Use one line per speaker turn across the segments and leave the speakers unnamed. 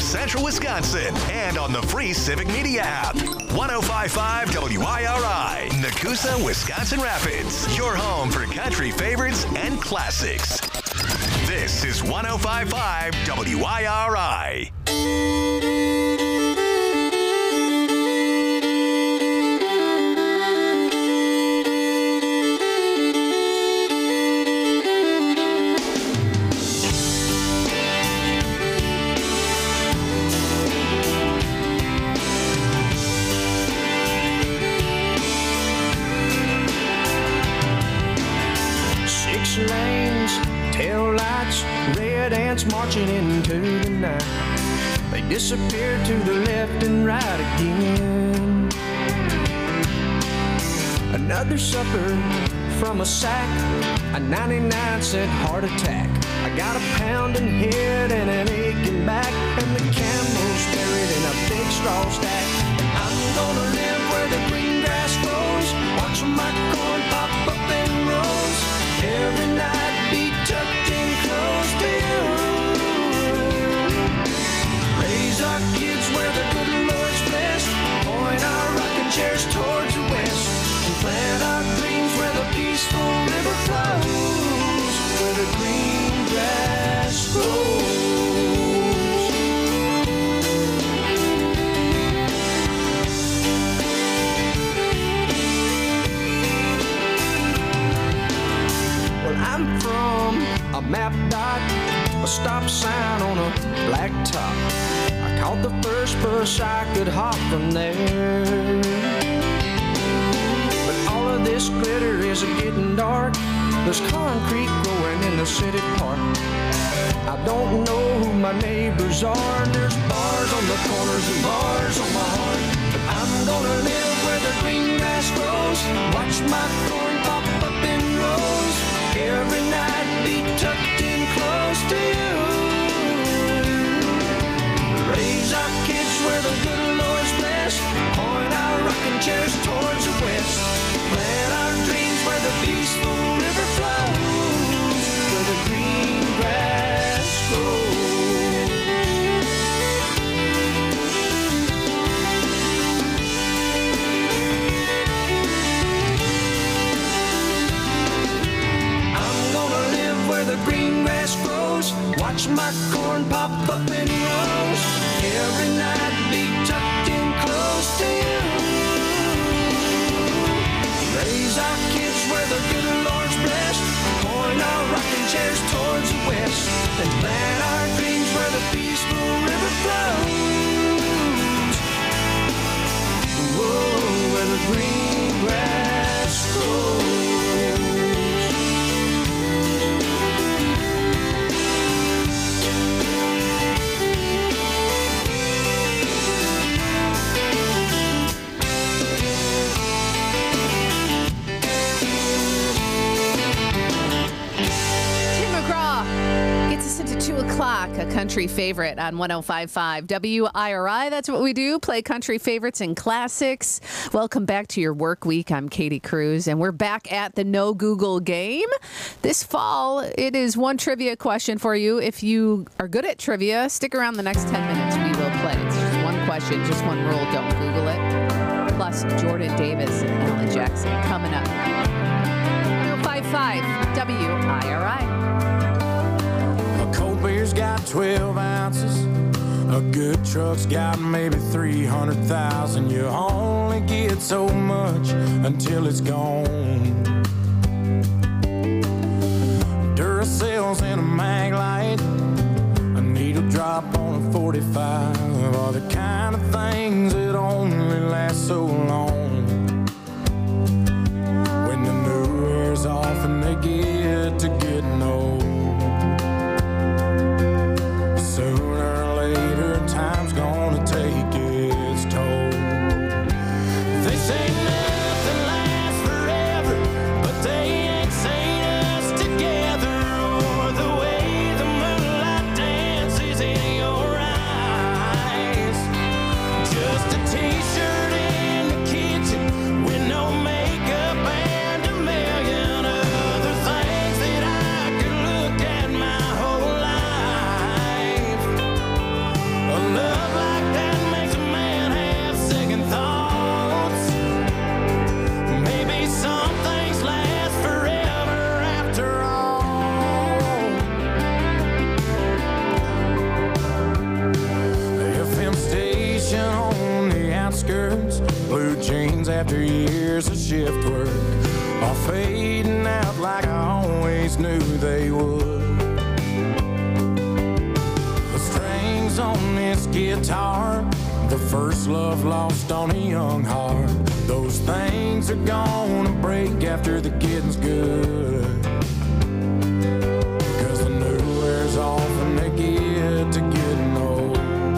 Central Wisconsin and on the free Civic Media app. 105.5 WIRI, Nakusa, Wisconsin Rapids. Your home for country favorites and classics. This is 105.5 WIRI.
Lanes, tail lights, red ants marching into the night. They disappear to the left and right again. Another supper from a sack, a 99-cent heart attack. I got a pounding head and an aching back, and the camel's buried in a big straw stack. I'm gonna live where the green grass grows, watch my corn pop up in rows. Every night be tucked in close to you. Raise our kids where the good Lord's blessed. Point our rocking chairs towards the west. And plant our dreams where the peaceful river flows. Where the green grass grows. I'm from a map dot, a stop sign on a black top. I caught the first bus I could hop from there. But all of this glitter is getting dark. There's concrete growing in the city park. I don't know who my neighbors are, and there's bars on the corners and bars on my heart. But I'm gonna live where the green grass grows, watch my corn pop up in rows. Every night be tucked in close to you. Raise our kids where the good Lord's blessed. Point our rocking chairs towards the west. Plant our dreams where the peaceful river flows. Where the green grass grows. Where the green grass grows, watch my corn pop up in rows. Every night be tucked in close to you. Raise our kids where the good Lord's blessed. Point our rocking chairs towards the west. And plant our dreams where the peaceful river flows. Whoa, where the green grass grows.
To 2 o'clock, a country favorite on 105.5 WIRI. That's what we do, play country favorites and classics. Welcome back to your work week. I'm Katie Cruz, and we're back at the No Google game. This fall, it is one trivia question for you. If you are good at trivia, stick around the next 10 minutes. We will play. It's just one question, just one rule. Don't Google it. Plus, Jordan Davis and Alan Jackson coming up. 105.5 WIRI.
Cold beer's got 12 ounces. A good truck's got maybe 300,000. You only get so much until it's gone. Duracell's in a mag light, a needle drop on a 45 are the kind of things that only last so long. When the new wears off and they get to getting old, sooner or later, time's gonna take its toll. They say nothing lasts forever, but they ain't seen us together, or the way the moonlight dances in your eyes. Just a t-shirt in the kitchen with no makeup and a million other skirts, blue jeans after years of shift work, all fading out like I always knew they would. The strings on this guitar, the first love lost on a young heart, those things are gonna break after the getting's good. Cause the new wears off and they get to getting old.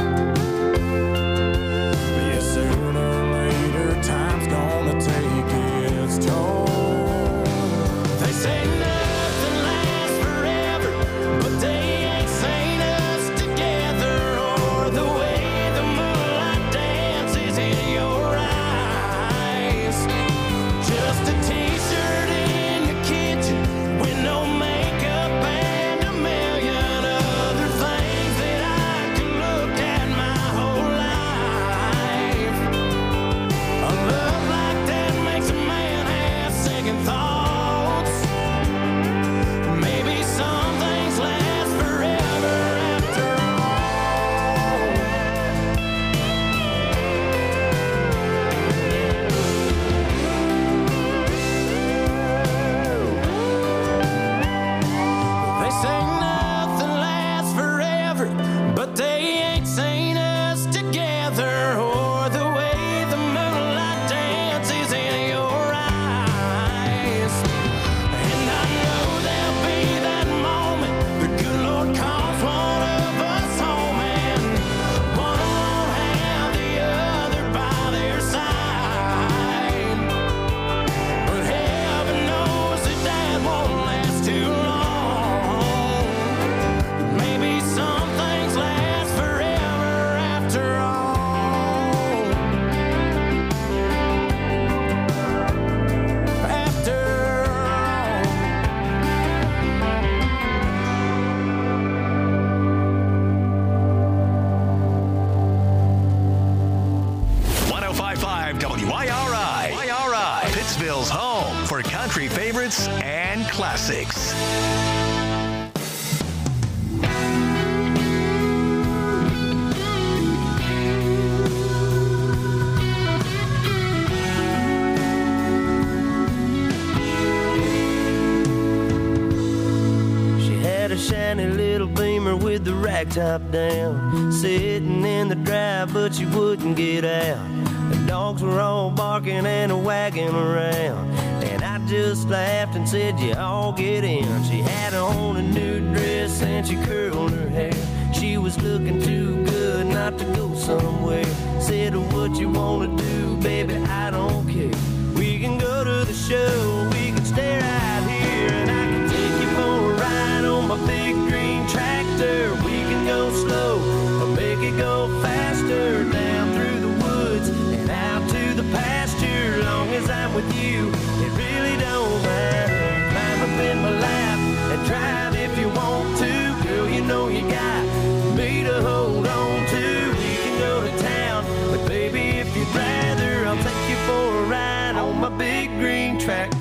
But yeah, sooner or later time's gonna take its toll. They say nothing lasts forever, but they ain't seen us together, or the way the moonlight dances in your eyes. Just a t-shirt in your kitchen with no makeup and a million other things that I could look at my whole life. A love like that makes a man have second thoughts. Maybe some things last forever after all. They say nothing lasts forever, but they ain't seen us together, or the way the moonlight dances in your eyes. And I know there'll be that moment the good Lord calls one of us home, and one won't have the other by their side. But heaven knows that that won't last too long. Maybe some things last forever after all. After all.
105.5 WIRI. Pittsville's home for country favorites and classics.
She had a shiny little Beamer with the rack top down, sitting in the drive, but she wouldn't get out. The dogs were all barking and wagging around, and I just laughed and said, "You all get in." She had on a new dress and she curled her hair. She was looking too good not to go somewhere. Said, "What you wanna do, baby, I don't care. We can go to the show, we can stay right here, and I can take you for a ride on my big green tractor. We can go slow or make it go faster, down through the woods and out to the pasture. Long as I'm with you, it really don't matter. Climb up in my lap and drive if you want to. Girl, you know you got me to hold on to. We can go to town, but baby, if you'd rather, I'll take you for a ride on my big green tractor.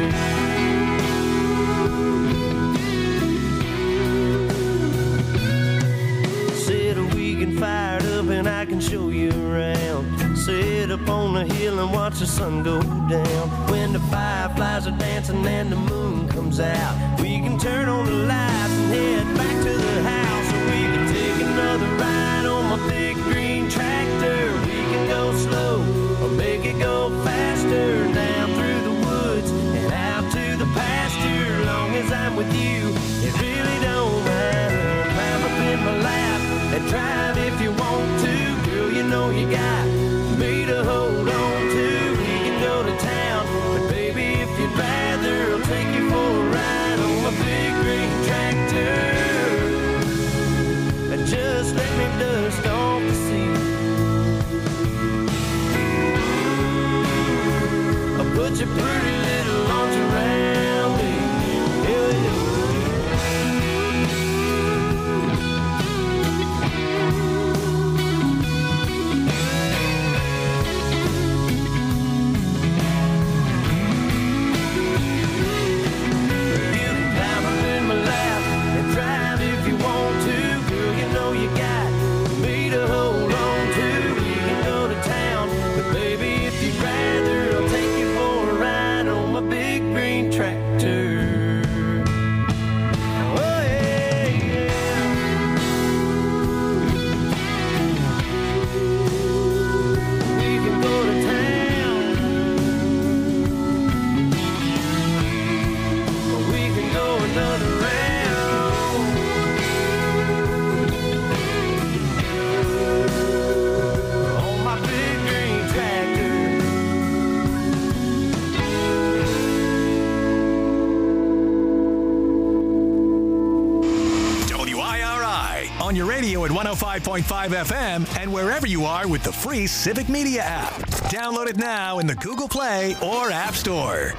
Said we can fire it up and I can show you around. Sit up on the hill and watch the sun go down. When the fireflies are dancing and the moon comes out, we can turn on the lights and head back to the house. Or we can take another ride on my big green tractor. We can go slow or make it go faster, down through the woods and out to the pasture. Long as I'm with you, it really don't matter. Climb up in my lap and drive if you want to. Girl, you know you got me to hold on to. We can go to town, but baby, if you'd rather, I'll take you for a ride on my big green tractor. And just let
105.5 FM, and wherever you are with the free Civic Media app. Download it now in the Google Play or App Store.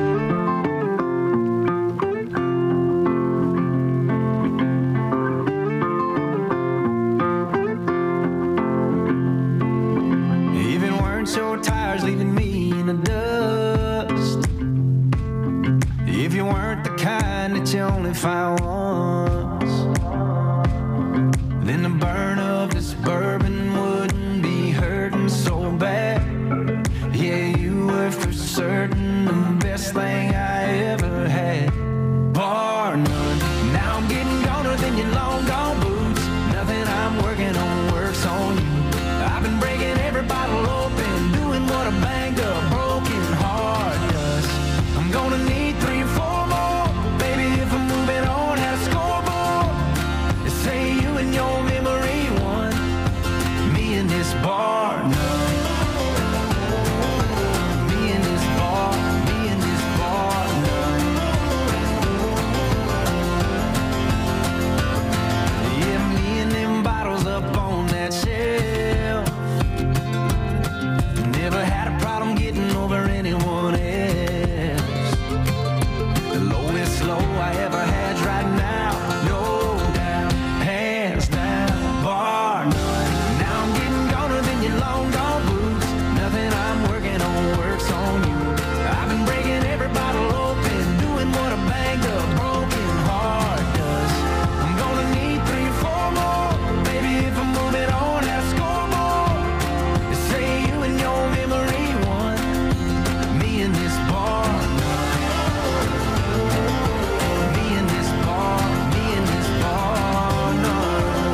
Even wearing short tires leaving me in the dust. If you weren't the kind that you only find once, then the burn of this bourbon wouldn't be hurting so bad. Yeah, you were for certain the best thing I ever had. Bar none. Now I'm getting goner than your long gone boots. Nothing I'm working on works on you. I've been breaking every bottle open, doing what a banged up, broken heart does. I'm gonna need 3 or 4 more, baby, if I'm moving on at a scoreboard. They say you and your memory won, me in this bar none. Me in this bar none. Yeah, me and them bottles up on that shelf. Never had a problem getting over anyone else. The lowest low I ever had's right now, no doubt, hands down, bar none. Now I'm getting goner than your long gone boots. Nothing I'm working on works on you. I've been breaking every bottle open, doing what a banged up, broken heart does. I'm gonna need 3 or 4 more, baby, if I'm moving on at a scoreboard. They say you and your memory won, me in this bar none. Me in this bar none.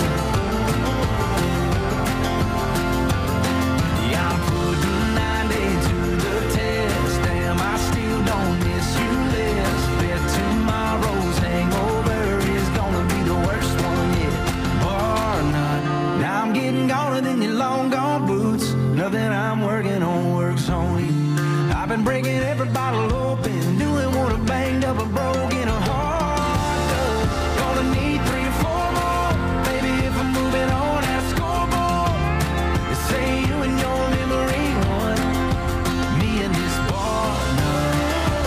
Yeah, I'm putting 90 to the test. Damn, I still don't miss you less. Bet tomorrow's hangover is gonna be the worst one yet. Bar none. Now I'm getting goner than your long gone boots. Nothing I'm working on works on you. I've been breaking every bottle open, doing what a banged up, a broken heart does. Gonna need 3 or 4 more, baby, if I'm moving on at a scoreboard. They say you and your memory won, me in this bar none.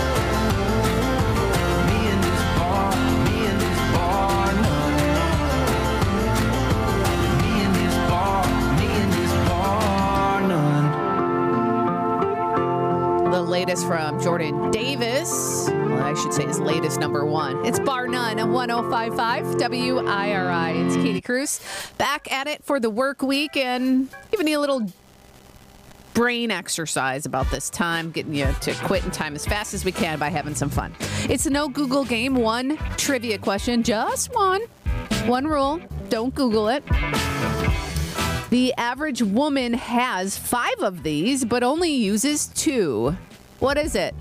Me in this bar none. Me in this bar none.
The latest from Jordan Davis. Well, I should say his latest number 1. It's Bar None on 105.5 WIRI. It's Katie Cruz back at it for the work week and giving you a little brain exercise about this time, getting you to quit in time as fast as we can by having some fun. It's a no Google game. 1 trivia question, just 1. 1 rule, don't Google it. The average woman has 5 of these, but only uses 2. What is it?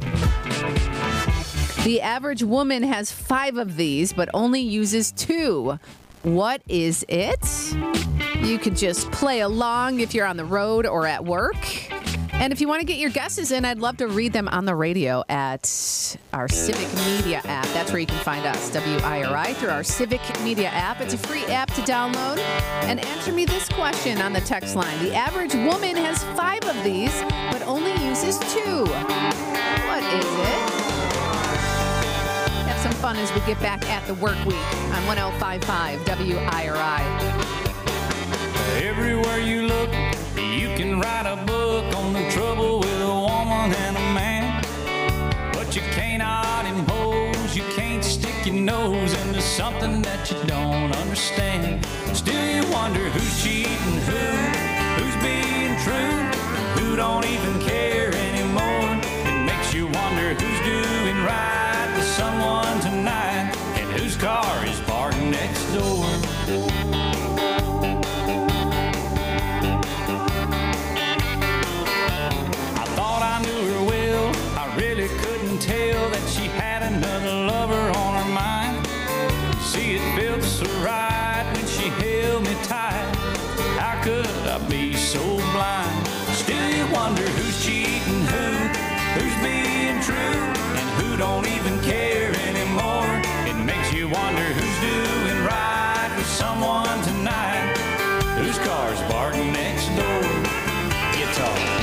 The average woman has 5 of these, but only uses 2. What is it? You could just play along if you're on the road or at work. And if you want to get your guesses in, I'd love to read them on the radio at our Civic Media app. That's where you can find us, WIRI, through our Civic Media app. It's a free app to download. And answer me this question on the text line. The average woman has 5 of these, but only uses 2. What is it? Have some fun as we get back at the work week on 105.5 WIRI.
Everywhere you look, you can write a book on the trouble with a woman and a man. But you cannot impose, you can't stick your nose into something that you don't understand. Still you wonder who's cheating who's being true, who don't even care anymore. It makes you wonder who's doing right to someone tonight, and whose car is parked next door. I knew her well, I really couldn't tell that she had another lover on her mind. See, it felt so right when she held me tight. How could I be so blind? Still you wonder who's cheating who's being true, and who don't even care anymore. It makes you wonder who's doing right with someone tonight, car's barking next door? Guitar.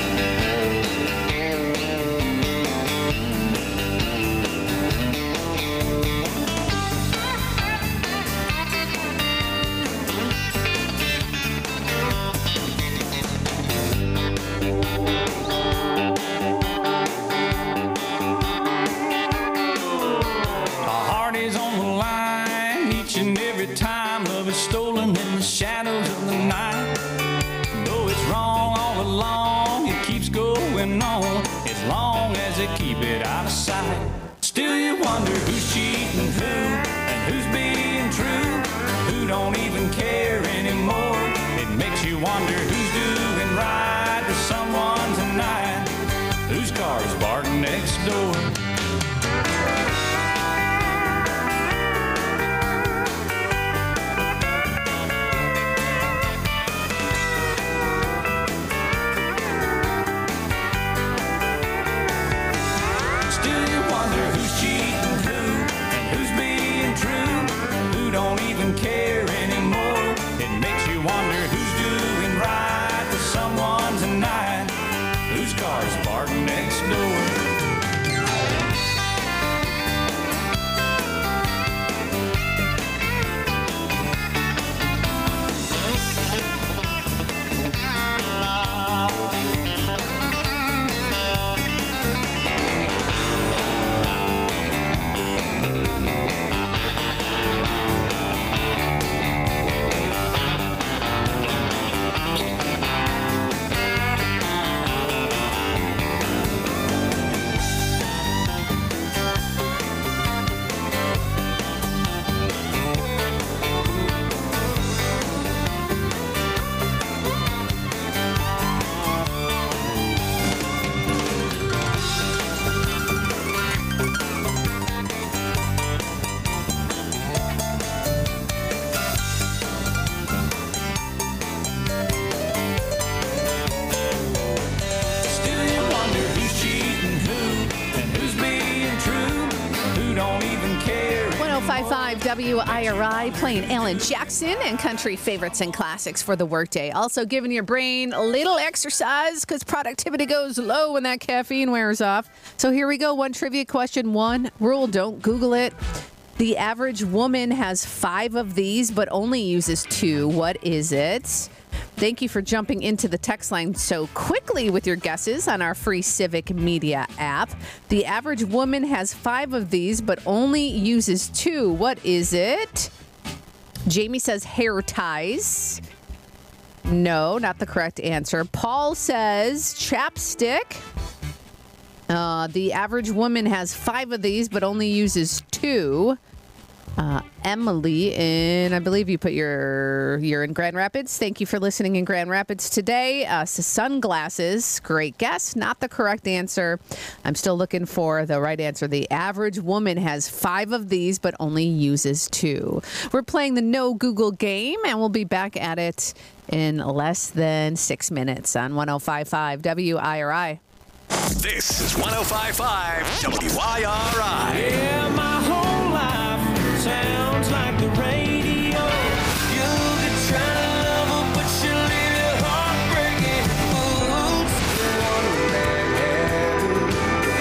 Stolen in the shadows of the night. Though it's wrong all along, it keeps going on as long as they keep it out of sight. Still you wonder who's cheating who and who's being true, who don't even care anymore. It makes you wonder who's doing right to someone tonight, whose car's barking next door. Don't even care anymore. It makes you wonder who's doing right to someone tonight, whose car's parked next door. WIRI playing Alan Jackson and country favorites and classics for the workday. Also giving your brain a little exercise because productivity goes low when that caffeine wears off. So here we go. One trivia question. One rule, don't Google it. The average woman has 5 of these but only uses 2. What is it? Thank you for jumping into the text line so quickly with your guesses on our free Civic Media app. The average woman has 5 of these, but only uses 2. What is it? Jamie says hair ties. No, not the correct answer. Paul says chapstick. The average woman has 5 of these, but only uses 2. Emily, and I believe you put you're in Grand Rapids. Thank you for listening in Grand Rapids today. Sunglasses, great guess. Not the correct answer. I'm still looking for the right answer. The average woman has 5 of these, but only uses 2. We're playing the No Google game, and we'll be back at it in less than 6 minutes on 105.5 WIRI.
This is 105.5 WIRI.
Yeah, my whole life sounds like the radio. You could try to love her, but she'll leave your heart breaking. Oops, the one that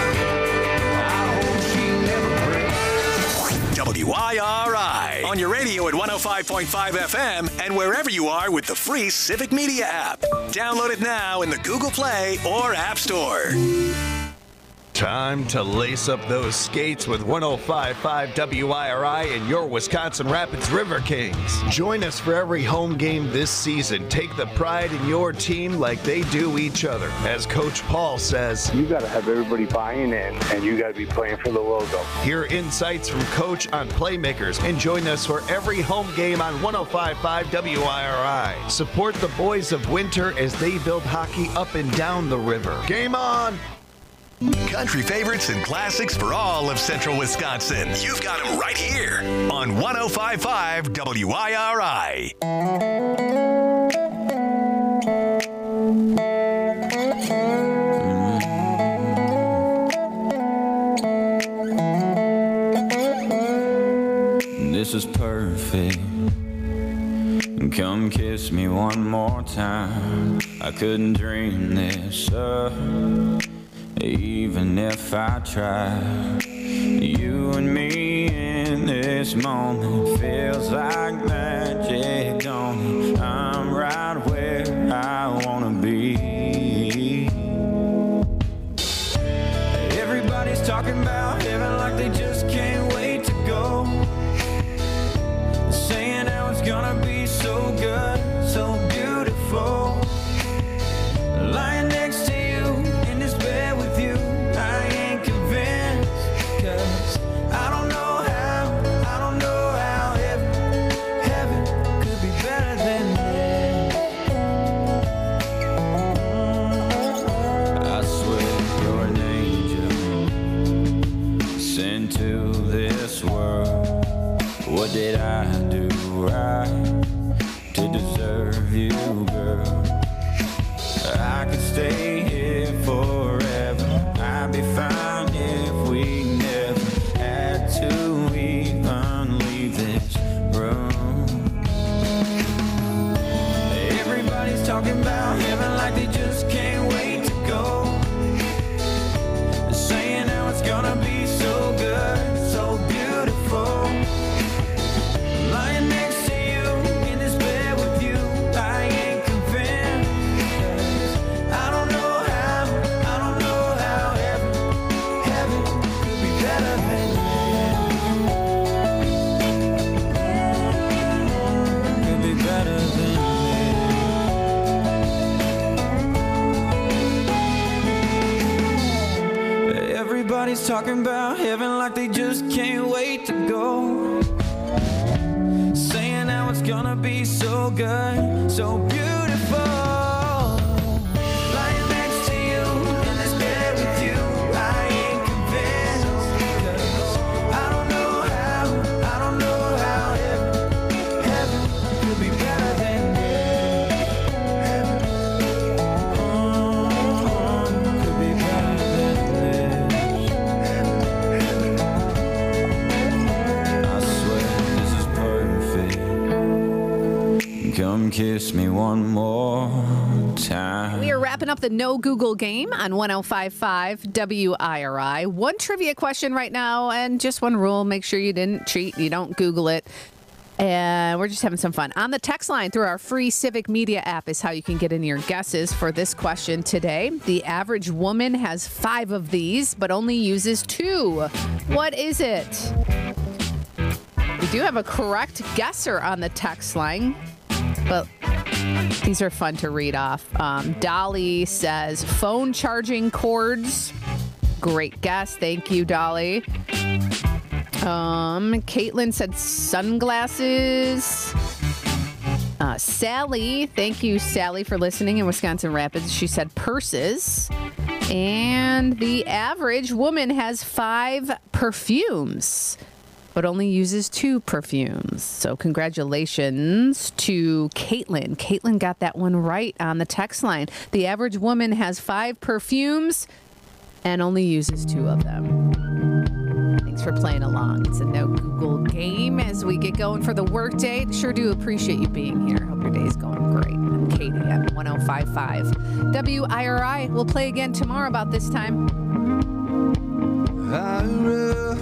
I hope she never breaks.
WIRI on your radio at 105.5 FM and wherever you are with the free Civic Media app. Download it now in the Google Play or App Store.
Time to lace up those skates with 105.5 WIRI and your Wisconsin Rapids River Kings. Join us for every home game this season. Take the pride in your team like they do each other. As Coach Paul says,
you got to have everybody buying in, and you got to be playing for the logo.
Hear insights from Coach on playmakers and join us for every home game on 105.5 WIRI. Support the boys of Winter as they build hockey up and down the river. Game on!
Country favorites and classics for all of central Wisconsin. You've got them right here on 105.5 WIRI.
This is perfect. Come kiss me one
one more time. I couldn't dream this up, even if I tried. You and me in this moment feels like magic, don't it? I'm right where I wanna be. Everybody's talking about heaven like they just can't wait to go. Saying how it's gonna be so good, so beautiful. Lying next to you in this bed with you, I ain't convinced. 'Cause I don't know how heaven could be better than this. I swear you're an angel sent to this world. What did I do right to deserve you, girl? I could stay here forever. I'd be fine if we never had to even leave this room. Everybody's talking about heaven like they just can't wait to go. Saying how it's gonna be so good, so beautiful. Lying next to you in this bed with you, I ain't convinced. 'Cause I don't know how heaven could be better than this. Could be better than this. Everybody's talking about heaven like they just can't wait to go. Saying how it's gonna be so good, so beautiful. Lying next to you in this bed with you, I ain't convinced. 'Cause I don't know how heaven could be better than this. Could be better than this. I swear this is perfect. Come kiss me one more time.
We are wrapping up the No Google game on 105.5 WIRI. One trivia question right now, and just one rule. Make sure you didn't cheat. You don't Google it. And we're just having some fun. On the text line through our free Civic Media app is how you can get in your guesses for this question today. The average woman has 5 of these, but only uses 2. What is it? We do have a correct guesser on the text line, but these are fun to read off. Dolly says phone charging cords. Great guess. Thank you, Dolly. Caitlin said sunglasses. Sally, thank you, Sally, for listening in Wisconsin Rapids. She said purses. And the average woman has 5 perfumes, but only uses 2 perfumes. So congratulations to Caitlin. Caitlin got that one right on the text line. The average woman has 5 perfumes and only uses 2 of them. Thanks for playing along. It's a No Google game as we get going for the workday. Sure do appreciate you being here. Hope your day's going great. I'm Katie at 105.5 WIRI. We'll play again tomorrow about this time.
I run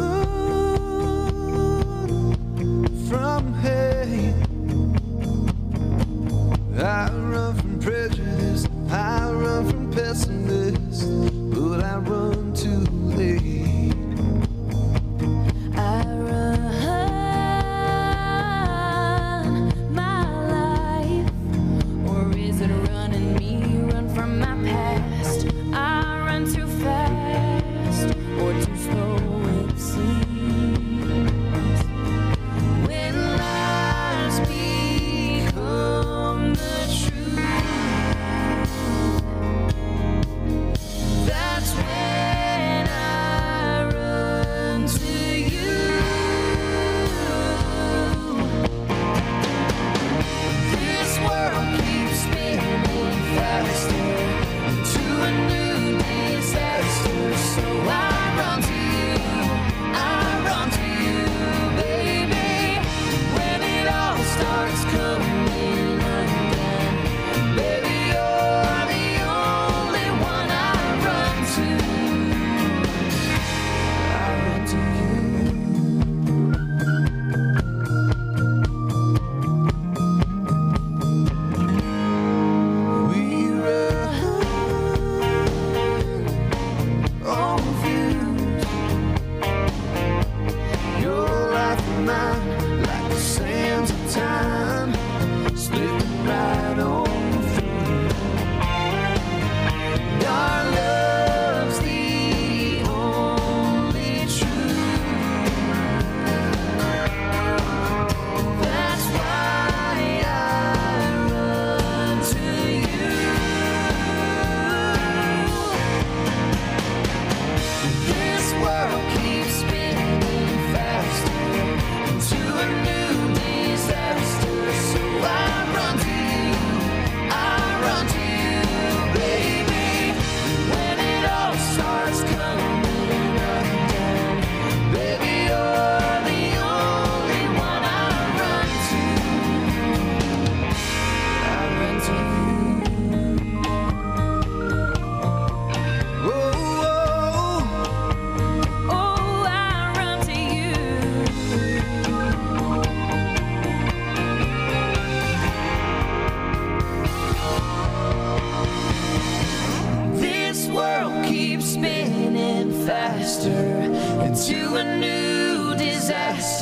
from hate. I run from prejudice. I run from pessimists. But I run too late.
I run my life, or is it running me? Run from my past. I run too fast, or too slow it seems. When lies become the truth,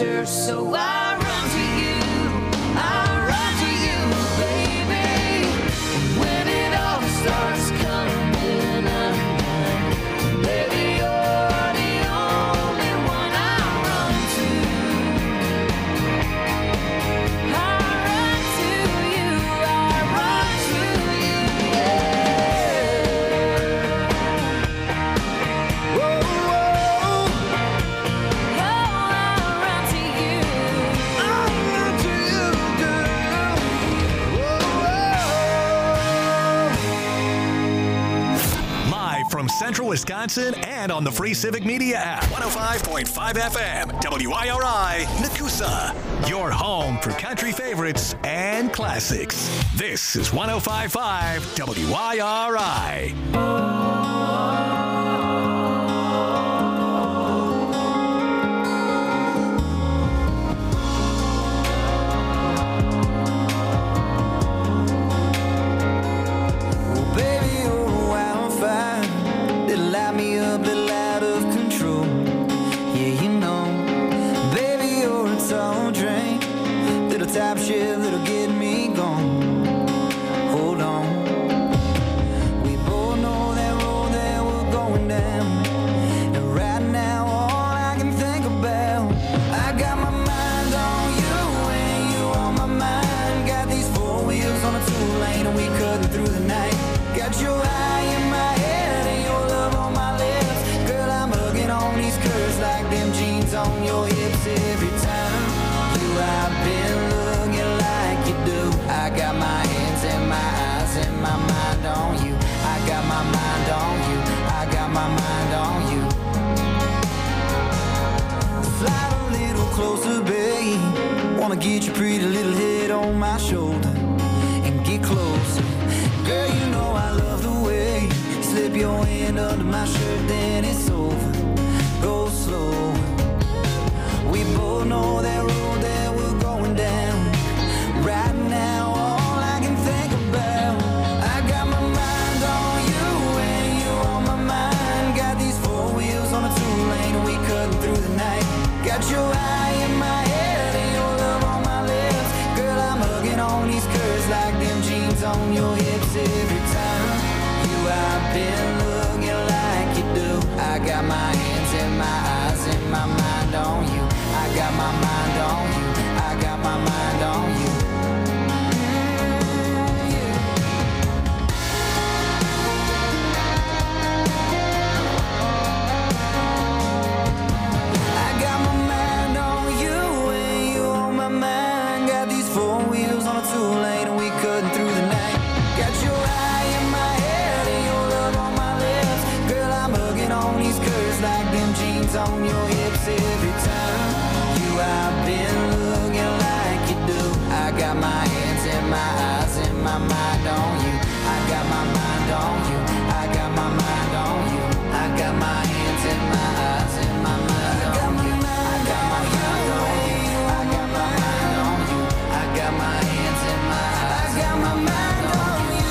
winter, so I run to you. I run to you, baby. When it all starts coming undone, baby, you're the only one I run to. I run to you, I run to you, yeah.
Whoa, whoa.
Oh, I run to you.
I run to you, girl. Whoa,
Live from Central Wisconsin and on the free Civic Media app. 105.5 FM, WIRI, Nakusa. Your home for country favorites and classics. This is 105.5 WIRI.
Oh, baby, you're a wildfire. That'll light me up, little out of control. Yeah, you know. Baby, you're a tall drink. Little top shift that'll get me gone. Hold on. We both know that road that we're going down. And right now, all I can think about, I got my mind on you and you on my mind. Got these four wheels on a two-lane and we cutting through the night. Got your eye in my head and your love on my lips. Girl, I'm hugging on these curves like them jeans on your hips. Every time you I've been looking like you do. I got my hands and my eyes and my mind on you. I got my mind on you. I got my mind on you. Slide a little closer, babe. Wanna get your pretty little head on my shoulder and get closer. Girl, you know I love the way you slip your hand under my shirt, then it's over. Go slow. We both know that road that we're going down. Right now, all I can think about, I got my mind on you and you on my mind. Got these four wheels on a two-lane and we cutting through the night. Got your eye in my head and your love on my lips. Girl, I'm hugging on these curves like them jeans on your hips. Every time you I've been looking like you do. I got my hands and my eyes and my mind on you. I got my mind on you. I got my mind on you. Yeah. I got my mind on you and you on my mind. Got these four wheels on a two-lane and we cutting through the night. Got your eye in my head and your love on my lips. Girl, I'm hugging on these curves like them jeans on your hips. Every time you I've been looking like you do. I got my hands and my eyes and my mind on you. I got my mind on you. I got my mind on you. I got my hands and my eyes and my mind on you. I got my mind on you. I got my mind on you. I got my hands and my eyes. I got my mind on you.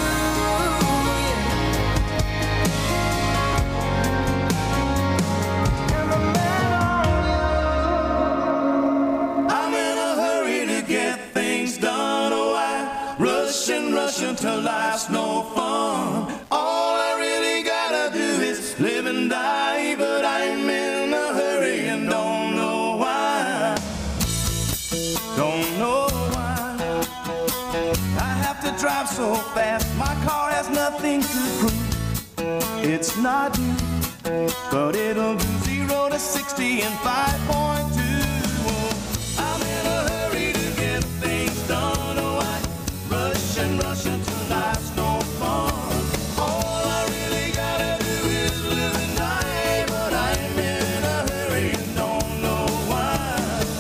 I'm in a hurry to get things done. Oh, I rush and rush until life's no fun. All I really gotta do is live and die, but I'm in a hurry and don't know why. Don't know why. I have to drive so fast. My car has nothing to prove. It's not you, but it'll do 0 to 60 in 5.2. I'm in a hurry to get things done. Oh, I rush and rush until life's no fun. All I really gotta do is live and die, but I'm in a hurry and don't know why.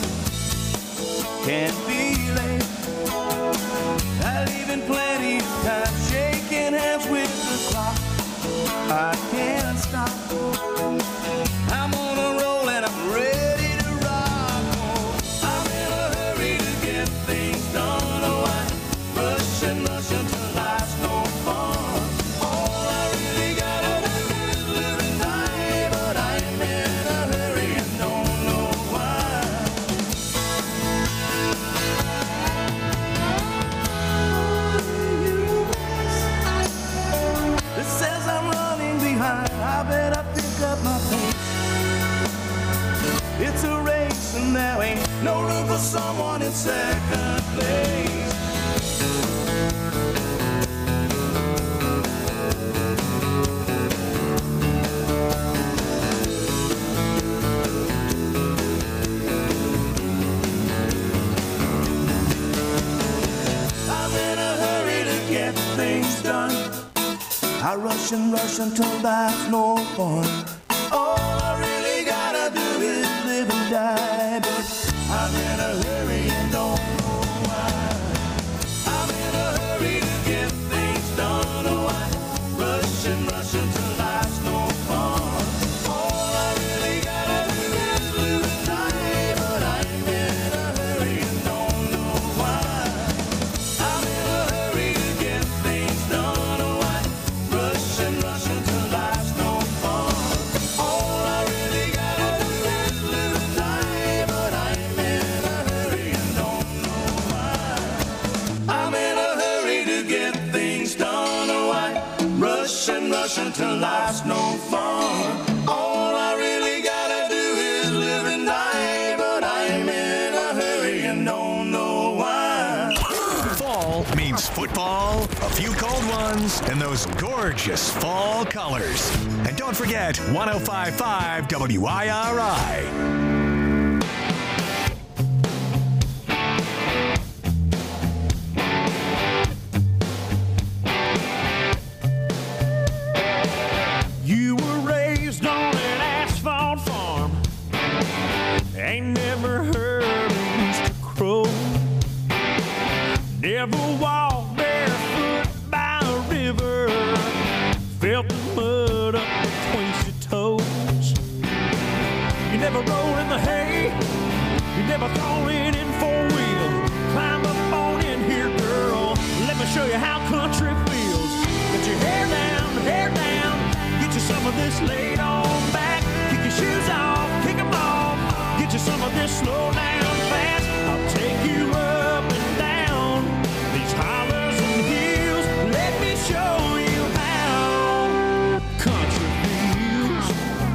Can't be late. I leave in plenty of time, shaking hands with the clock. I can't stop. I'm on a roll and I'm ready to rock. Oh, I'm in a hurry to get things done. Oh, I rush and rush until life's no fun. All I really gotta do is live and die, but I'm in a hurry and don't know why. someone in second place. I'm in a hurry to get things done. I rush and rush until there's no fun. All I really gotta do is live and die, but I'm in a hurry and don't know why. I'm in a hurry to get things done. Oh, I rush and rush until there's no fun. All I really gotta do is live and die, but I'm in a hurry and don't know why. I'm in a hurry to get things done. Oh, I rush and rush until there's no fun. All I really gotta do is live and die, but I'm in a hurry and don't know why. I'm in a hurry to get things done. Oh, I rush and rush until life's no fun. All I really gotta do is live and die, but I'm in a hurry and don't know why.
Fall means football, a few cold ones, and those gorgeous fall colors. And don't forget 105.5 WIRI.
You were raised on an asphalt farm. Ain't never heard a rooster crow. Never walked barefoot by a river. Felt the mud up between your toes. You never rolled in the hay. You never thrown it in four-wheel. Climb up on in here, girl. Let me show you how country feels. Get your hair down. Get you some of this laid on back. Kick your shoes off, kick 'em off. Get you some of this slow down fast. I'll take you up and down these hollers and hills. Let me show you how country feels.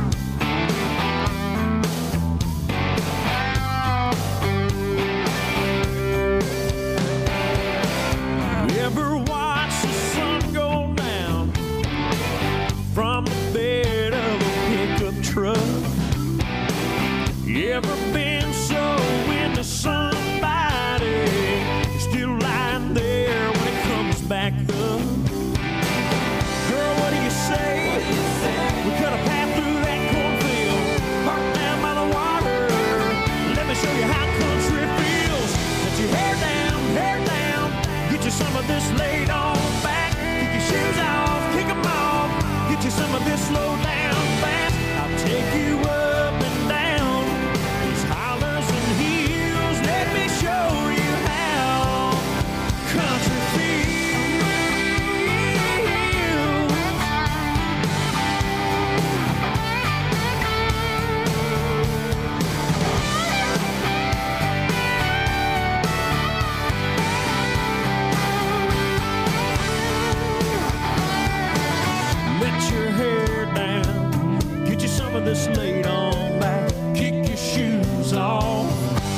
You ever watch the sun go down from the bed of a pickup truck? You ever been so into somebody you're still lying there when it comes back up? Girl, what do you say? We cut a path through that cornfield, parked down by the water. Let me show you how country feels. Get your hair down. Get you some of this laid on back. Kick your shoes off, kick 'em off. Get you some of this slow down fast. I'll take you up and down these hollers and hills. Let me show you how country feels. Let your hair down. Get you some of this laid on back. Kick your shoes off.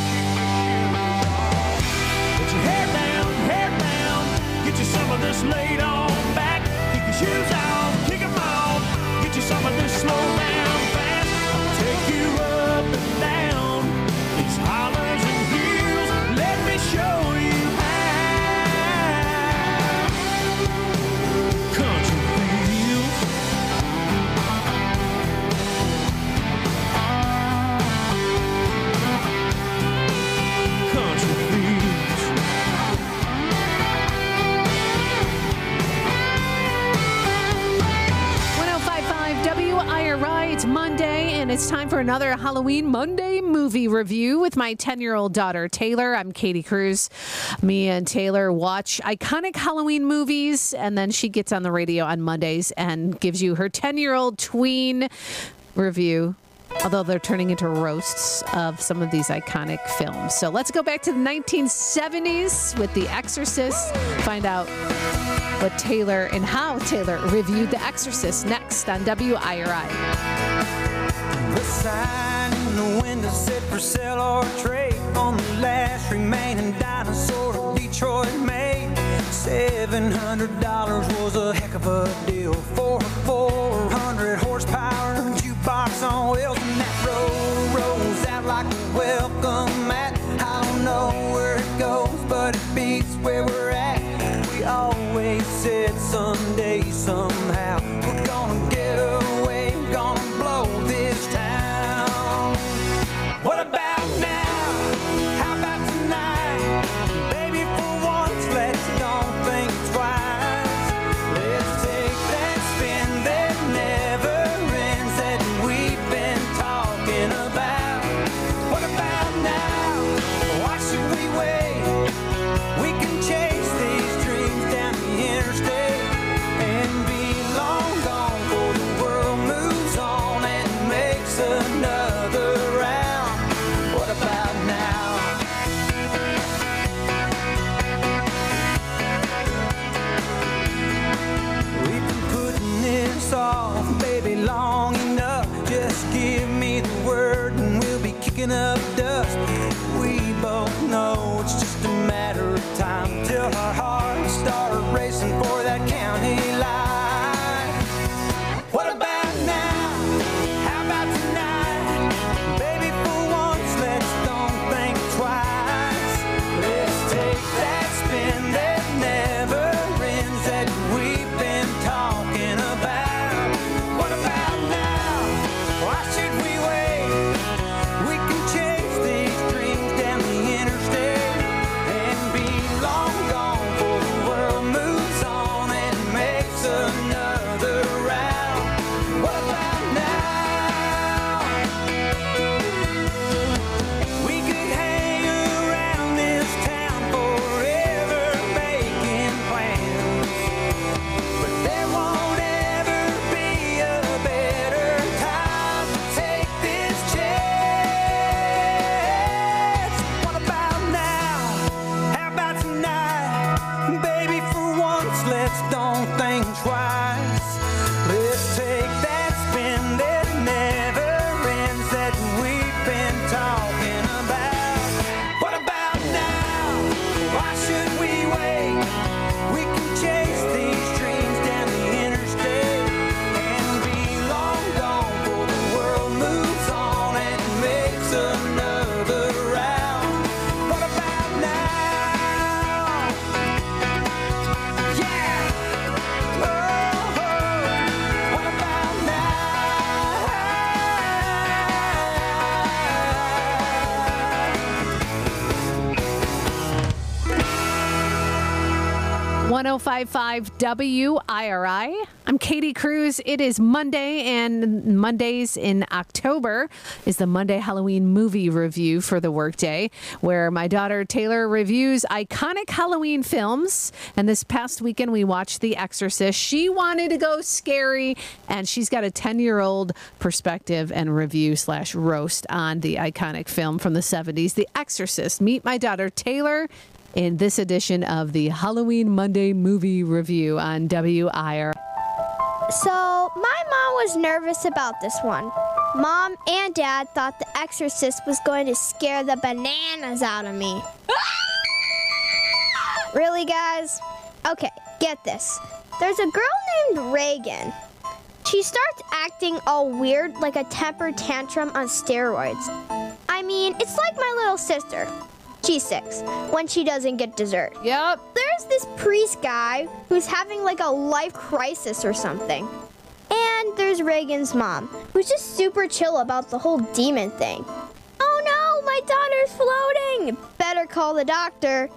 Let your hair down. Get you some of this laid on back. Kick your shoes off, kick 'em off. Get you some of this slow down fast. I'll take you up and down these hollers and hills. Let me show you how country feels. Country feels.
105.5 WIRI. It's Monday, and it's time for another Halloween Monday movie review with my 10-year-old daughter, Taylor. I'm Katie Cruz. Me and Taylor watch iconic Halloween movies, and then she gets on the radio on Mondays and gives you her 10-year-old tween review, although they're turning into roasts of some of these iconic films. So let's go back to the 1970s with The Exorcist. Find out what Taylor and how Taylor reviewed The Exorcist next on WIRI.
The sign in the window said for sale or trade.
on the last remaining dinosaur Detroit made. $700 was a heck of a deal for a 400 horsepower jukebox on wheels, and that road rolls out like a welcome mat. I don't know where it goes, but it beats where we're at. We always said someday, somehow, we're gonna get away, gonna blow this town. What about now? How about tonight? Baby, for once, let's don't think twice. Let's take that spin that never ends that we've been talking about. What about now? Why should we wait? We can chase these dreams down the interstate and be long gone before the world moves on and makes another round. What about now? We've been putting this off, baby, long enough. Just give me the word and we'll be kicking up dust. We both know it's just a matter of time till our hearts start racing for that county line. What about now? How about tonight? Baby, for once, let's don't think twice. Let's take that spin that never ends that we've been talking about. What about now? Why should we wait? We can chase these dreams down the interstate and be long gone before the world moves on and makes another round. What about now? We could hang around this town forever making plans, but there won't ever be a better time to take this chance. What about now? How about tonight? Baby, for once, let's don't think twice. Let's take that spin that never ends that we've been talking about. What about now? Why should we wait? We can chase these dreams down the interstate and be long gone before the world moves on and makes another round. What about now? Yeah! Oh, what about now?
105.5 WIRI. I'm Katie Cruz. It is Monday, and Mondays in October is the Monday Halloween movie review for the workday, where my daughter Taylor reviews iconic Halloween films. And this past weekend, we watched The Exorcist. She wanted to go scary, and she's got a 10-year-old perspective and review/roast on the iconic film from the 70s, The Exorcist. Meet my daughter Taylor in this edition of the Halloween Monday movie review on WIR.
So, my mom was nervous about this one. Mom and Dad thought The Exorcist was going to scare the bananas out of me. Really, guys? Okay, get this. There's a girl named Reagan. She starts acting all weird, like a temper tantrum on steroids. I mean, it's like my little sister. She's 6 when she doesn't get dessert.
Yep.
There's this priest guy who's having like a life crisis or something. And there's Reagan's mom, who's just super chill about the whole demon thing. Oh no, my daughter's floating! Better call the doctor.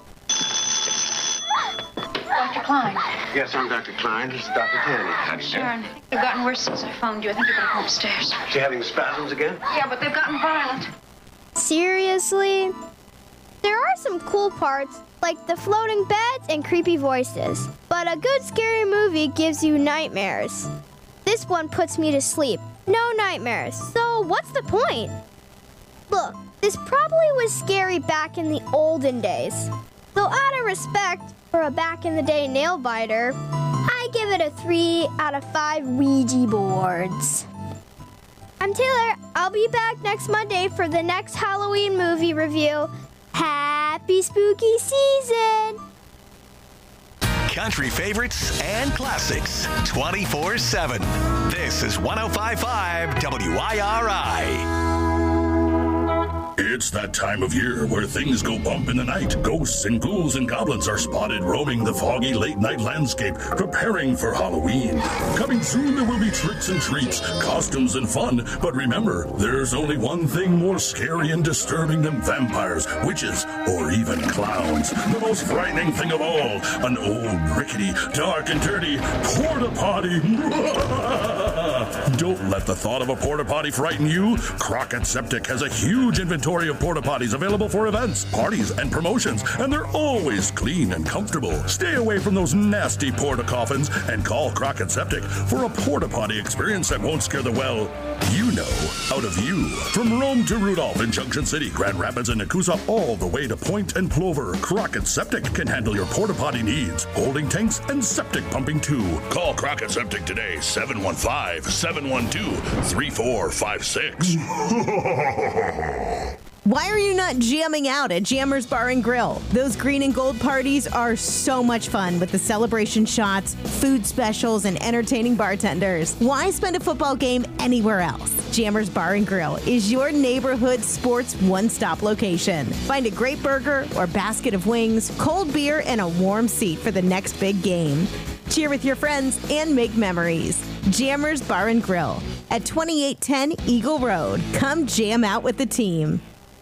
Dr. Klein.
Yes, I'm Dr. Klein. This is Dr. Tanny. How do you do?
Sharon, they've gotten worse since I phoned you. I think you better go upstairs.
She having spasms again?
Yeah, but they've gotten violent.
Seriously? There are some cool parts, like the floating beds and creepy voices. But a good scary movie gives you nightmares. This one puts me to sleep. No nightmares. So what's the point? Look, this probably was scary back in the olden days. So out of respect for a back-in-the-day nail-biter, I give it a 3 out of 5 Ouija boards. I'm Taylor. I'll be back next Monday for the next Halloween movie review. Happy spooky season!
Country favorites and classics 24/7. This is 105.5 WIRI.
It's that time of year where things go bump in the night. Ghosts and ghouls and goblins are spotted roaming the foggy late-night landscape, preparing for Halloween. Coming soon, there will be tricks and treats, costumes and fun. But remember, there's only one thing more scary and disturbing than vampires, witches, or even clowns. The most frightening thing of all, an old, rickety, dark and dirty porta-potty. Don't let the thought of a porta-potty frighten you. Crockett Septic has a huge inventory of porta-potties available for events, parties, and promotions, and they're always clean and comfortable. Stay away from those nasty porta-coffins and call Crockett Septic for a porta-potty experience that won't scare the out of you. From Rome to Rudolph in Junction City, Grand Rapids, and Nakusa, all the way to Point and Plover, Crockett Septic can handle your porta-potty needs, holding tanks and septic pumping too. Call Crockett Septic today, 715-712-3456.
Why are you not jamming out at Jammers Bar and Grill? Those green and gold parties are so much fun with the celebration shots, food specials, and entertaining bartenders. Why spend a football game anywhere else? Jammers Bar and Grill is your neighborhood sports one-stop location. Find a great burger or basket of wings, cold beer, and a warm seat for the next big game. Cheer with your friends and make memories. Jammers Bar and Grill at 2810 Eagle Road. Come jam out with the team.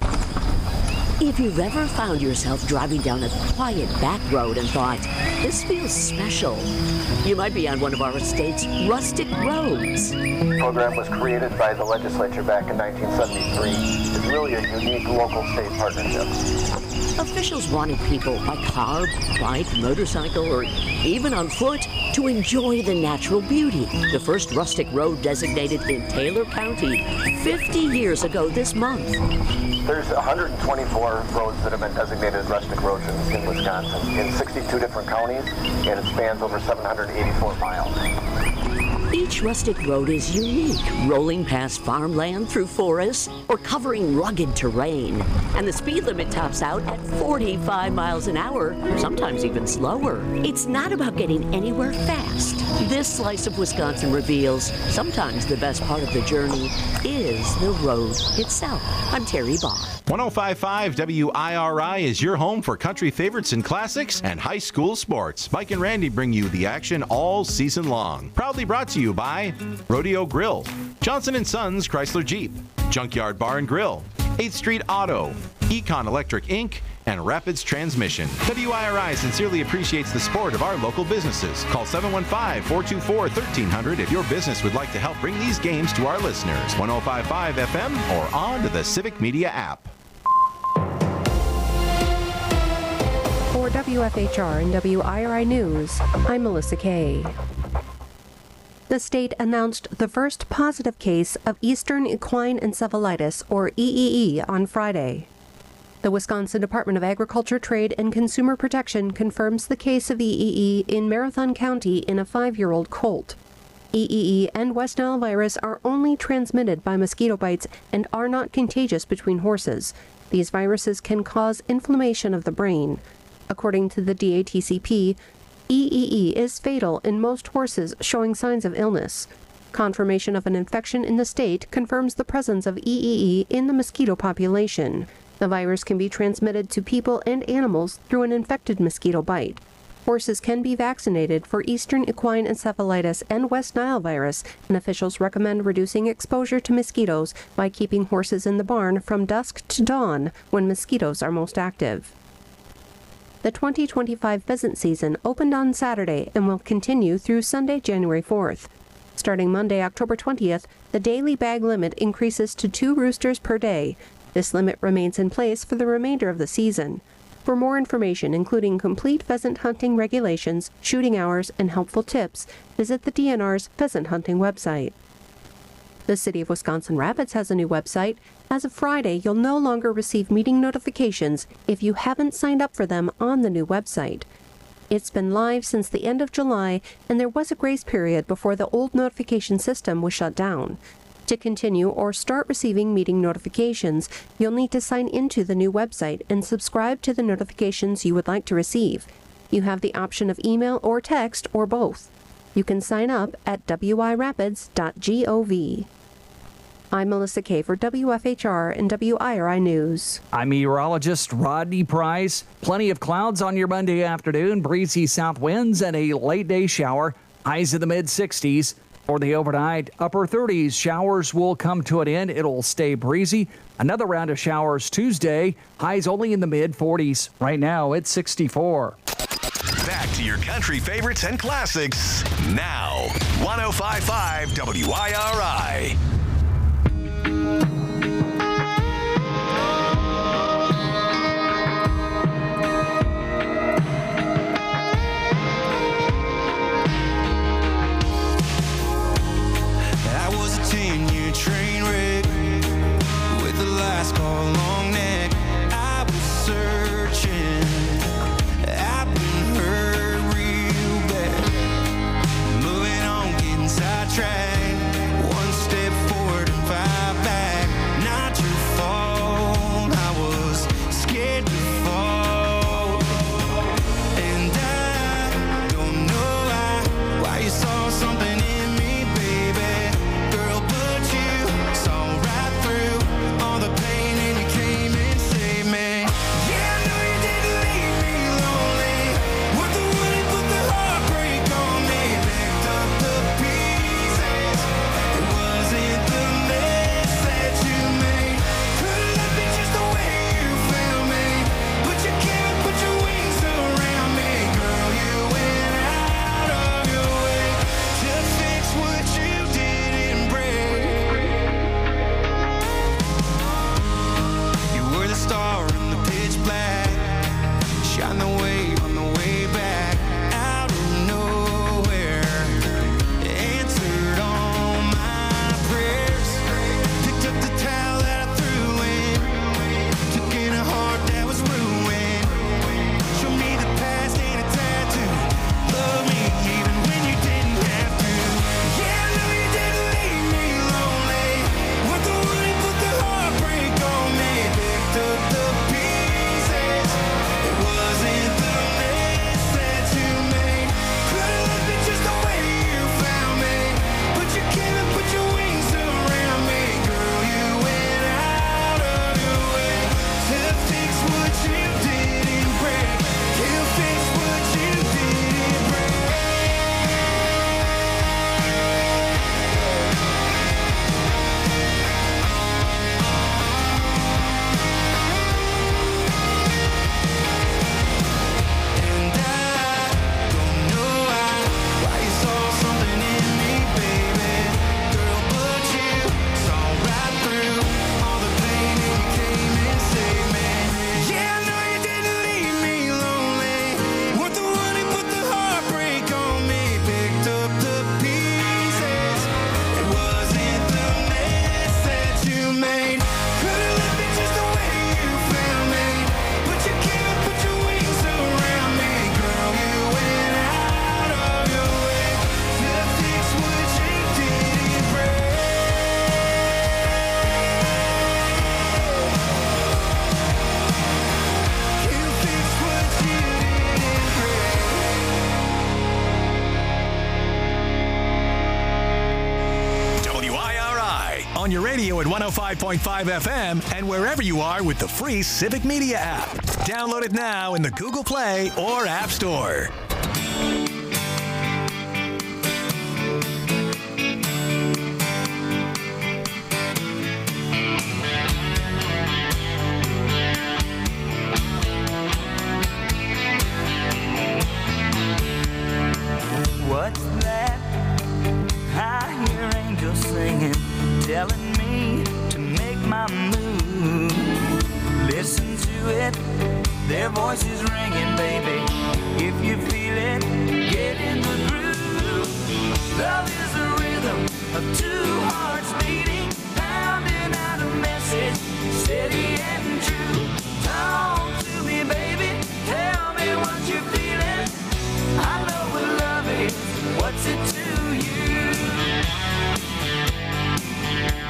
If you've ever found yourself driving down a quiet back road and thought, this feels special, you might be on one of our state's rustic roads.
The program was created by the legislature back in 1973. It's really a unique local state partnership.
Officials wanted people by car, bike, motorcycle, or even on foot to enjoy the natural beauty. The first rustic road designated in Taylor County 50 years ago this month.
There's 124 roads that have been designated rustic roads in Wisconsin in 62 different counties, and it spans over 784 miles.
Each rustic road is unique, rolling past farmland through forests or covering rugged terrain. And the speed limit tops out at 45 miles an hour, sometimes even slower. It's not about getting anywhere fast. This slice of Wisconsin reveals sometimes the best part of the journey is the road itself. I'm Terry Barr.
105.5 WIRI is your home for country favorites and classics and high school sports. Mike and Randy bring you the action all season long. Proudly brought to you by Rodeo Grill, Johnson & Sons Chrysler Jeep, Junkyard Bar and Grill, 8th Street Auto, Econ Electric Inc., and Rapids Transmission. WIRI sincerely appreciates the support of our local businesses. Call 715-424-1300 if your business would like to help bring these games to our listeners. 105.5 FM or on to the Civic Media app.
For WFHR and WIRI News, I'm Melissa Kay. The state announced the first positive case of Eastern Equine Encephalitis, or EEE, on Friday. The Wisconsin Department of Agriculture, Trade, and Consumer Protection confirms the case of EEE in Marathon County in a 5-year-old colt. EEE and West Nile virus are only transmitted by mosquito bites and are not contagious between horses. These viruses can cause inflammation of the brain. According to the DATCP, EEE is fatal in most horses showing signs of illness. Confirmation of an infection in the state confirms the presence of EEE in the mosquito population. The virus can be transmitted to people and animals through an infected mosquito bite. Horses can be vaccinated for Eastern Equine Encephalitis and West Nile virus, and officials recommend reducing exposure to mosquitoes by keeping horses in the barn from dusk to dawn when mosquitoes are most active. The 2025 pheasant season opened on Saturday and will continue through Sunday, January 4th. Starting Monday, October 20th, the daily bag limit increases to 2 roosters per day. This limit remains in place for the remainder of the season. For more information, including complete pheasant hunting regulations, shooting hours, and helpful tips, visit the DNR's pheasant hunting website. The City of Wisconsin Rapids has a new website. As of Friday, you'll no longer receive meeting notifications if you haven't signed up for them on the new website. It's been live since the end of July, and there was a grace period before the old notification system was shut down. To continue or start receiving meeting notifications, you'll need to sign into the new website and subscribe to the notifications you would like to receive. You have the option of email or text or both. You can sign up at wirapids.gov. I'm Melissa Kay for WFHR and WIRI News.
I'm meteorologist Rodney Price. Plenty of clouds on your Monday afternoon, breezy south winds, and a late day shower. Highs in the mid-60s. For the overnight, upper 30s, showers will come to an end. It'll stay breezy. Another round of showers Tuesday. Highs only in the mid-40s. Right now, it's 64.
Back to your country favorites and classics now. 105.5 WIRI.
I was a 10-year train wreck with the last call long neck. I was searching, I've been hurt real bad. Moving on, getting sidetracked. One step forward and 5 back. Not your fault, I was scared to fall. And I don't know why you saw something in me, baby. Girl, but you saw right through all the pain and you came and saved me. Yeah, I know you didn't leave me lonely. We're the one who put the heartbreak on me. Picked up the pieces. It wasn't the mess that you made. Could've left me just the way you found me. But you came and put your wings around me. Girl, you went out of your way to fix what you didn't break. You were the star in the pitch black. Shine the way on the way back. Out of nowhere, answered all my prayers. Picked up the towel that I threw in. Took in a heart that was ruined. Show me the past ain't a tattoo. Love me even when you didn't have to. Yeah, I know you didn't leave me lonely. We're the one who put the heartbreak on me. Picked up the pieces. It wasn't the mess that you made. Could've left me just the way you found me. But you came and put your wings around me. Girl, you went out of your way to fix what you didn't break. You fixed what you didn't break. And I don't know why you saw something in me, baby. Girl, but you saw right through all the pain and you came and saved me. Yeah, I know you didn't leave me lonely. Weren't the one who put the heartbreak on me. Picked up the pieces. It wasn't the mess that you made. Could've left me just the way you found me. But you came and put your wings around me. Girl, you went out of your way to fix what you didn't break. You fixed what you didn't break.
WIRI on your radio at 105.5 FM and wherever you are with the free Civic Media app. Download it now in the Google Play or App Store.
What's that? I hear angels singing, telling me to make my move. Listen to it, their voices ringing, baby. If you feel it, get in the groove. Love is the rhythm of two hearts beating, pounding out a message, steady and true. Talk to me, baby, tell me what you're feeling. I know what love is, what's it to you?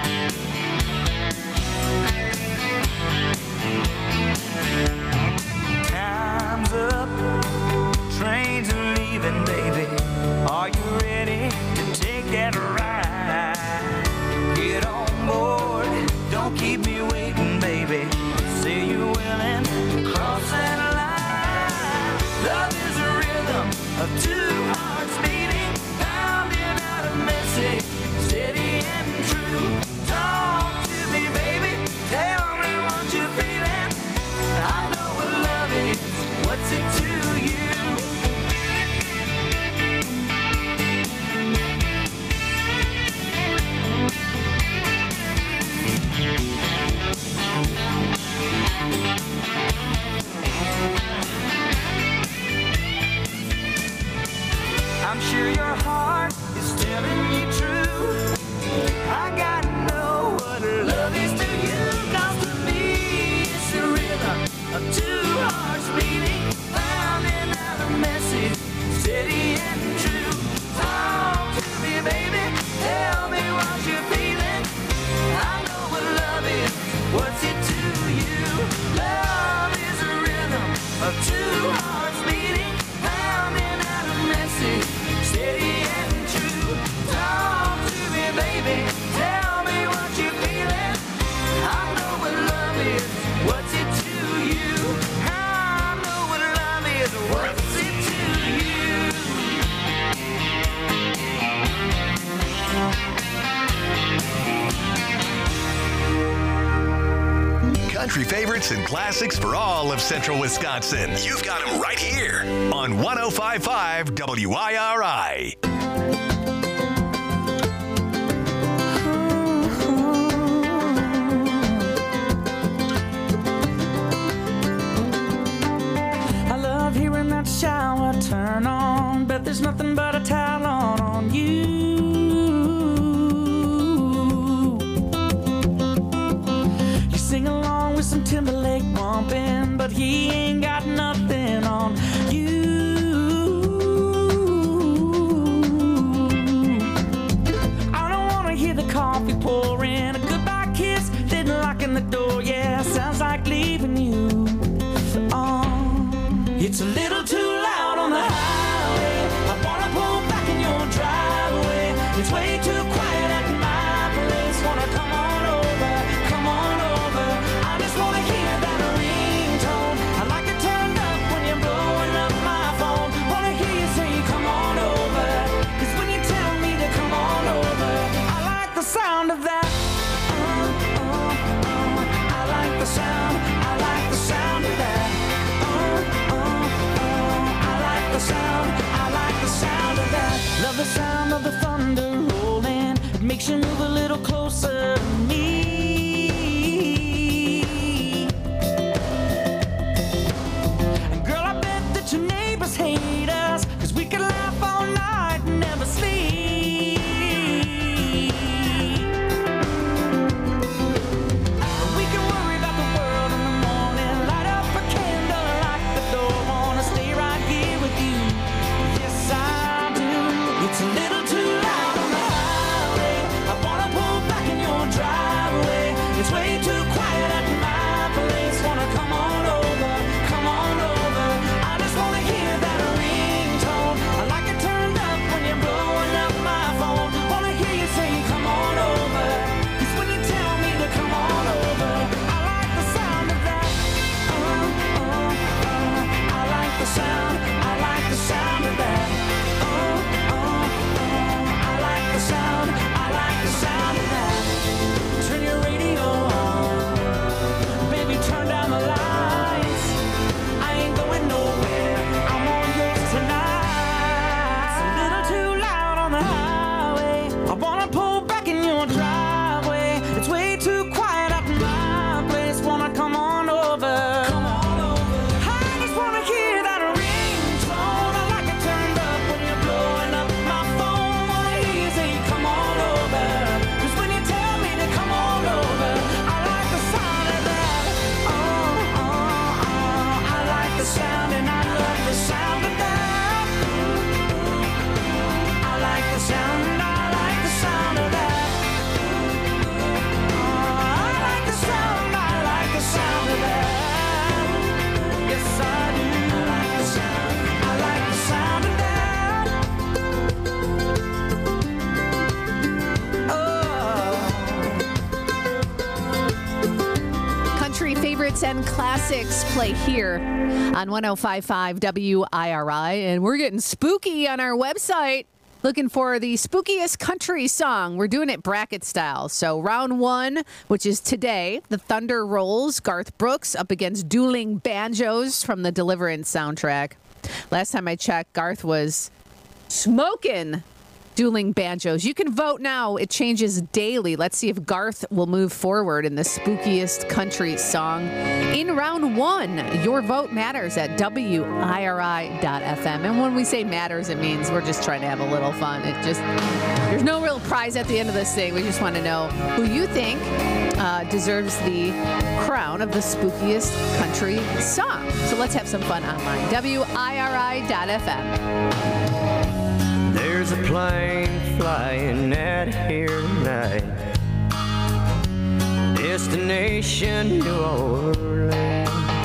heart is telling me true. I gotta know what love is to you. 'Cause to me it's the rhythm of two hearts beating, pounding out a message, steady and true. Talk to me, baby, tell me what you're feeling. I know what love is, what's it to you? Love is a rhythm of two hearts beating, pounding out a message, steady and true. Talk to me, baby, tell me what you're feeling. I know what love is, what's it to you? I know what love is, what's it to you?
Country favorites and classics for all of Central Wisconsin. You've got them right here on 105.5 WIRI.
I love hearing that shower turn on, but there's nothing but a towel on you. You sing along with some Timberlake bumping, but he ain't got nothing on you. I don't wanna hear the coffee pouring, a goodbye kiss, then locking the door. Yeah, sounds like leaving you. It's a little too loud on the highway. I wanna pull back in your driveway. It's way too quiet at my place. Wanna come on over, come on over. I just wanna hear that ringtone. I like it turned up when you're blowing up my phone. Wanna hear you say come on over. 'Cause when you tell me to come on over, I like the sound of that. I like the sound. I like the sound of that. Sound, I like the sound of that. Love the sound of the thunder rolling. It makes you move a little closer to me. And girl, I bet that your neighbors hate us, 'cause we could laugh all night and never sleep. We can worry about the world in the morning, light up a candle, lock the door, wanna stay right here with you. Yes, I do. It's a little too loud on the highway. I wanna pull back in your driveway. It's way too quiet at my place. Wanna come on over, come on over. I just wanna hear that ringtone. I like it turned up when you're blowing up my phone. Wanna hear you say come on over. 'Cause when you tell me to come on over, I like the sound of that. I like the sound. I like the sound of that. I like the sound. I like the sound of that. Turn your radio on, baby. Turn down the lights. I ain't going nowhere. I'm all yours tonight. It's a little too loud on the highway. I wanna pull back in your driveway. It's way too quiet at my place. Wanna come on over. Come on over. I just wanna hear that ringtone. I like it turned up when you're blowing up my phone. Wanna hear you say come on over. 'Cause when you tell me to come on over, I like the sound of that. I like the sound and I love the sound of that. I like the sound and I like the sound of that. I like the sound, I like the sound of that. Yes, I do. I like the sound, I like the sound of that.
Country favorites and classics play here on 105.5 WIRI, and we're getting spooky on our website. Looking for the spookiest country song. We're doing it bracket style. So round one, which is today, the Thunder Rolls, Garth Brooks up against Dueling Banjos from the Deliverance soundtrack. Last time I checked, Garth was smoking Dueling Banjos. You can vote now. It changes daily. Let's see if Garth will move forward in the spookiest country song in round 1. Your vote matters at WIRI.FM. And when we say matters, it means we're just trying to have a little fun. There's no real prize at the end of this thing. We just want to know who you think deserves the crown of the spookiest country song. So let's have some fun online. WIRI.FM.
There's a plane flying out here tonight. Destination New Orleans.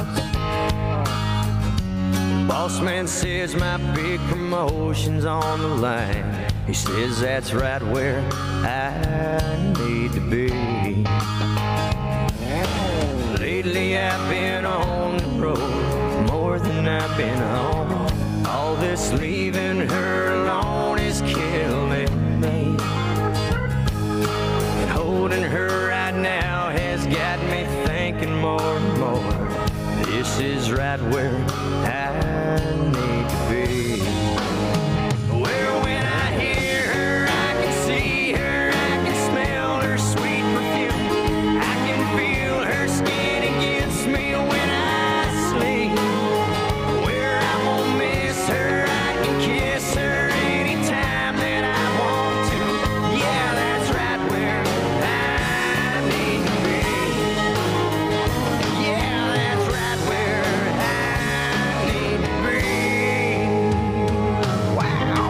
Boss man says my big promotion's on the line. He says that's right where I need to be. Lately I've been on the road more than I've been home. All this leaving her alone is killing me. And holding her right now has got me thinking more and more. This is right where I need to be. Where when I hear her, I can see her, I can smell her sweet perfume. I can feel her skin against me when I sleep. Where I won't miss her, I can kiss her anytime that I want to. Yeah, that's right where I need to be. Yeah, that's right where I need to be. Wow.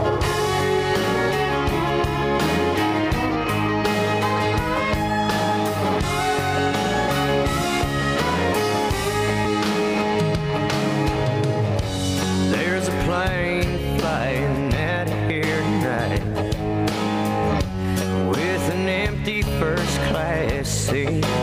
There's a plane flying out here tonight with an empty first class seat.